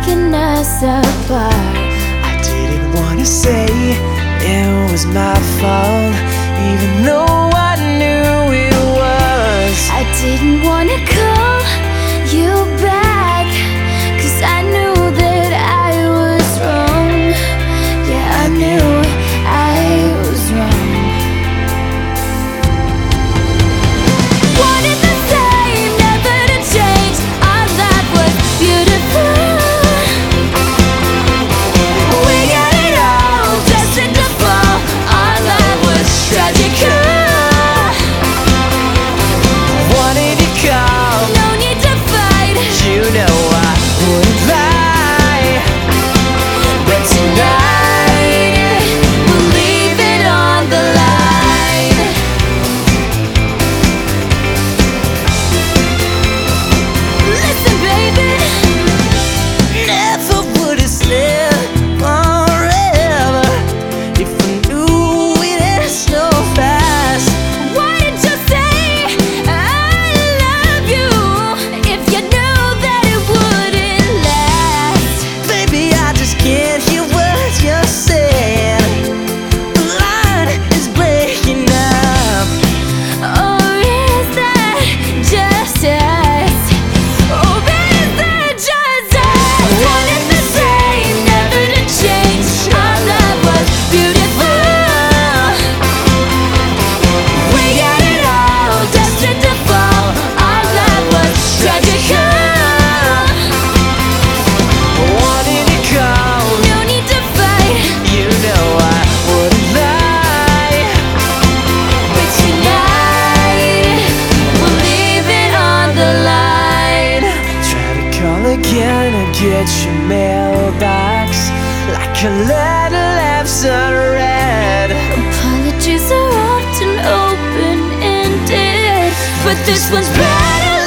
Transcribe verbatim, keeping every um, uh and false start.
taking us apart. I didn't wanna say it was my fault, even though I knew it was. I didn't wanna call you back, 'cause I knew that I was wrong. Yeah, I knew I was wrong. Wanted the same, never to change. Our life was beautiful. We got it all, destined to fall. Our life was tragic. Wanted to come, No need to fight. you know I wouldn't lie. But tonight, We'll leave it on the line. Listen, baby, never would have slept forever if I knew it had so fast. why did you say I love you if you knew that it wouldn't last? Baby, I just can't hear what you're saying. The line is breaking up. Or is that just us? Or is that just us? Wanted the same, never to change. Our love was beautiful. We got it all, destined to fall. Our love was tragic. Wanted to come, No need to fight. you know I wouldn't lie. But tonight, we'll leave it on the line. Try to call again and get your mailbox like a letter left unread. Apologies are often open-ended, but this one's better